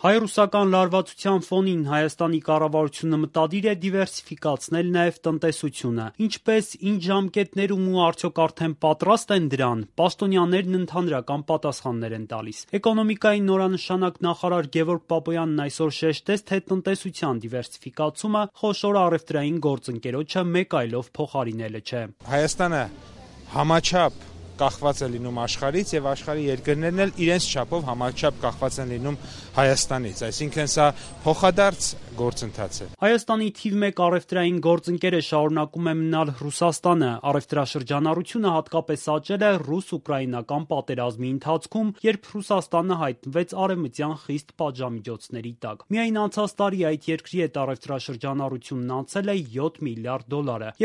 Հայ-ռուսական լարվածության ֆոնին Հայաստանի կառավարությունը մտադիր է դիվերսիֆիկացնել նաև տնտեսությունը։ Ինչպես, ինչ ժամկետներում ու արդյոք արդեն պատրաստ են դրան, պաշտոնյաներն ընդհանրական պատասխաններ են տալիս։ Էկոնոմիկայի նորանշանակ նախարար Գևորգ Պապոյանն այսօր շեշտեց, թե տնտեսության դիվերսիֆիկացումը խոշոր առևտրային գործընկերոջը մեկ այլով փոխարինելը չէ։ Հայաստանը համաչափ կախված է լինում աշխարհից եւ աշխարհի երկրներն էլ իրենց չափով համաչափ կախված են լինում Հայաստանից, այսինքն սա փոխադարձ գործընթաց է։ Հայաստանի թիվ 1 առևտրային գործընկերը շարունակում է մնալ Ռուսաստանը։ Առևտրաշրջանառությունը հատկապես աճել է ռուս-ուկրաինական պատերազմի ընթացքում, երբ Ռուսաստանը հայտնվեց արևմտյան խիստ պատժամիջոցների տակ։ Միայն անցած տարի այդ երկրի հետ առևտրաշրջանառությունն անցել է $7 միլիարդ,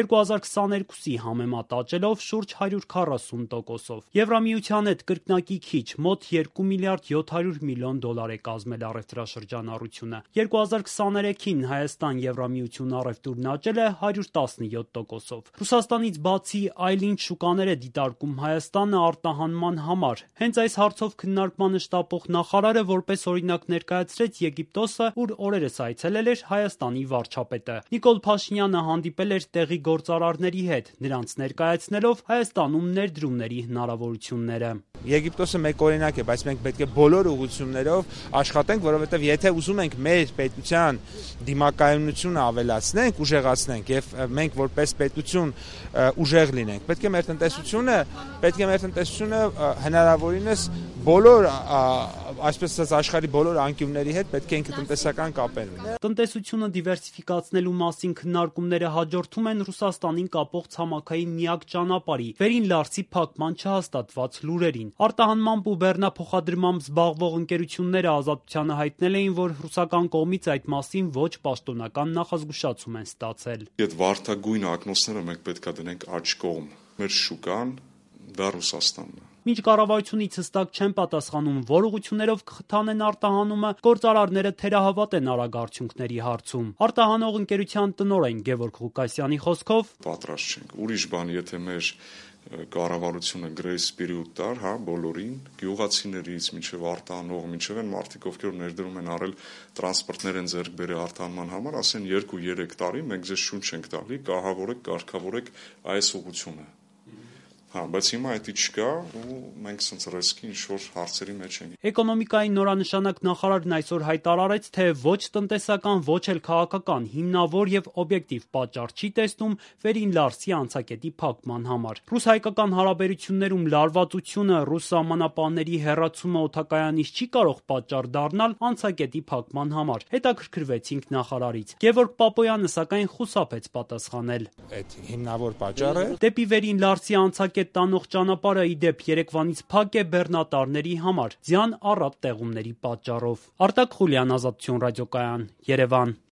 2022-ի համեմատ աճելով շուրջ 140%-ով։ Եվրամիության հետ կրկնակի քիչ, մոտ $2 միլիարդ 700 միլիոն է կազմել առևտրաշրջանառությունը։ 2023-ին Հայաստան-Եվրամիություն առևտուրն աճել է 117%-ով։ Ռուսաստանից բացի այլ ինչ շուկաներ է դիտարկում Հայաստանը արտահանման համար։ Հենց այս հարցով քննարկմանը շտապող նախարարը որպես օրինակ ներկայացրեց Եգիպտոսը, ուր օրերս այցելել էր Հայաստանի վարչապետը։ Նիկոլ Փաշինյանը հանդիպել էր տեղի գործարարների հետ, նրանց ներկայացնելով Հայաստանում ներդրումների հնարավորությունները։ Եգիպտոսը մեկ օրինակ է, բայց մենք պետք է բոլոր ուղղություններով աշխատենք, որովհետև եթե ուզում ենք մեր պետության դիմակայունությունը ավելացնենք, ուժեղացնենք եւ մենք որպես պետություն ուժեղ լինենք, պետք է մեր տնտեսությունը հնարավորինս բոլոր, այսպես ասած, աշխարհի բոլոր անկյունների հետ պետք է ինքը տնտեսական կապեր ունենա։ Տնտեսությունը դիվերսիֆիկացնելու մասին քննարկումները հաջորդում են Ռուսաստանին կապող ցամաքային միակ ճանապարհի՝ Վերին Լարսի փակման չհաստատված լուրերին։ Արտահանմամբ ու բեռնափոխադրմամբ զբաղվող ընկերությունները Ազատությանը հայտնել էին, որ ռուսական կողմից այդ մասին ոչ պաշտոնական նախազգուշացում են ստացել։ Այդ վարդագույն ակնոցները մենք պետք է դնենք աջ կողմ։ Մեր շուկան դա Ռուսաստանն է։ Մինչ կառավարությունից հստակ չեն պատասխանում, որ ուղղություններով կխթանեն արտահանումը, գործարարները թերահավատ են արագ արդյունքների հարցում։ Արտահանող ընկերության տնօրեն Գևորգ Ղուկասյանի խոսքով պատրաստ չենք։ Ուրիշ բան, եթե մեր կառավարությունը գրեյս պերիոդ տար, բոլորին, գյուղացիներից մինչև արտահանող, մինչև այն մարդիկ, ովքեր ներդրում են արել տրանսպորտներ են ձեռք բերել արտահանման համար, ասեն 2-3 տարի մենք ձեզ շունչ ենք տալի, կահավորեք, կարգավորեք այս ուղղությունը։ Բայց հիմա այդ չկա ու մենք սենց ռիսկի ինչ-որ հարցերի մեջ ենք։ Էկոնոմիկայի նորանշանակ նախարարն այսօր հայտարարեց, թե ոչ տնտեսական, ոչ էլ քաղաքական հիմնավոր եւ օբյեկտիվ պատճառ չի տեսնում Վերին Լարսի անցակետի փակման համար։ Ռուս-հայկական հարաբերություններում լարվածությունը, ռուս սահմանապահների հեռացումը օդակայանից չի կարող պատճառ դառնալ անցակետի փակման համար։ Հետաքրքրվեցինք նախարարից։ Գևորգ Պապոյանը սակայն խուսափեց պատասխանել։ Այդ հիմնավոր պատճառը դեպի Վերին Լարսի անցակետ տանող ճանապարհը ի դեպ երեկվանից փակ է բեռնատարների համար, ձյան առատ տեղումների պատճառով։ Արտակ Խուլյան, Ազատություն ռադիոկայան, Երևան։